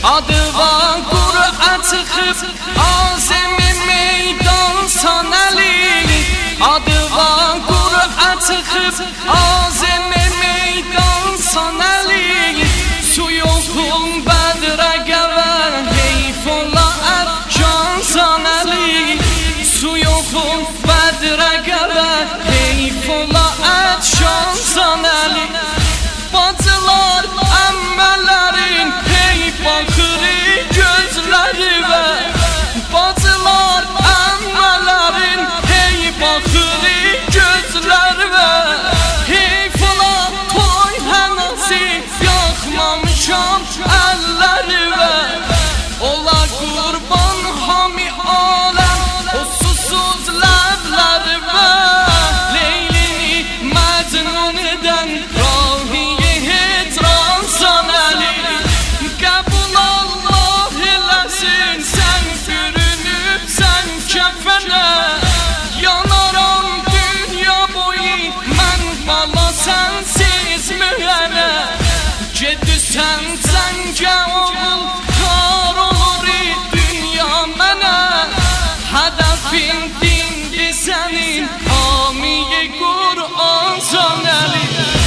adı var Qur'a çıxıb azimi meydan sanəli, adı var Qur'a çıxıb azimi meydan sanəli, su yoxun bədrə qəvər heyf ola ərcan sanəli, su yoxun bədrə qəvər heyf ola ərcan sanəli. Bacılar əmmələrin hey baxırı gözləri və bacılar əmmələrin hey baxırı gözləri və heyf ola toy hənəsi yaxmamışam əlləri və ola qurban hami aləm o susuz ləbləri və Leylini Məcnun edən sen zəncə oğul kar olur dünya mənə, hədəfin dindir sənin hamiyi Qur'an sanəli.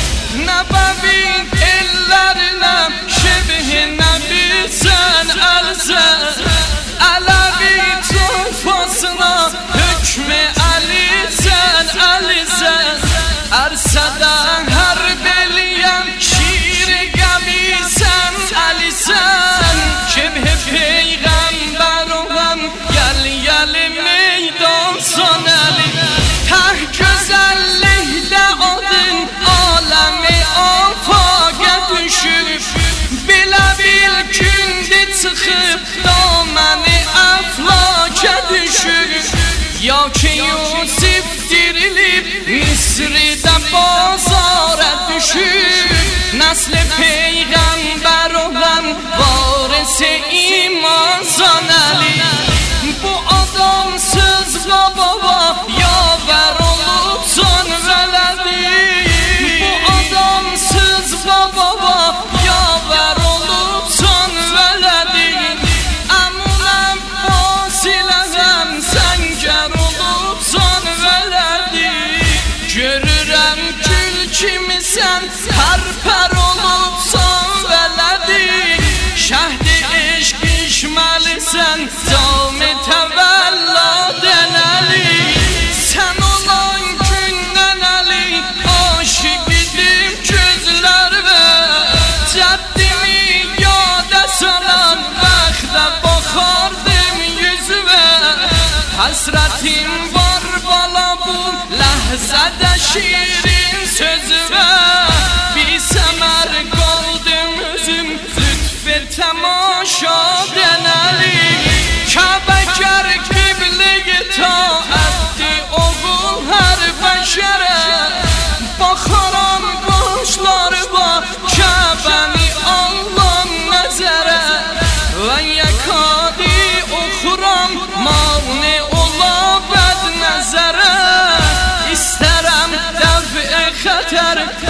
Nəbəvin ellərinə şebih nəbi sən əlsən, Ələvi tufasına hükmü Əli sən əlisən, ərsədə hər beliyəm şiiri qəmi sən əlisən, şebh peyğəmbər olan gəl meydan sanəli. Təh gözəlliklə adın aləmi afaqə düşüb, bilə bil gündə çıxıb daməni əflakə düşüb, ya ki Yusif dirilib Misridə bazara düşüb, nəsl peyğəmbər olan varisi iman sanəli. Bu adamsız baba yavər olub can vələdi, bu adamsız baba yavər olub can vələdi, əmunəm basiləm səngər olub can vələdi, görürəm gül kimisən pər olub san vələdi, şəhdi eşq işməlisən cami təvəllad ənəli, sən olan gündən əli aşiq idim gözlər və cəddimi yada salan bəxtə baxardım yüzüvə, həsrətim var bala bu ləhzədə şirin sözüvə, bir səmər qaldım özüm lütfet təmaşa dənəli, Kəbəkər qiblə-i taətdi oğul hər bəşərə, baxaram qonşlarıma Kəbəni allam nəzərə, və yəkadi oxuram mani ola bəd nəzərə, istərəm dəf-i xətər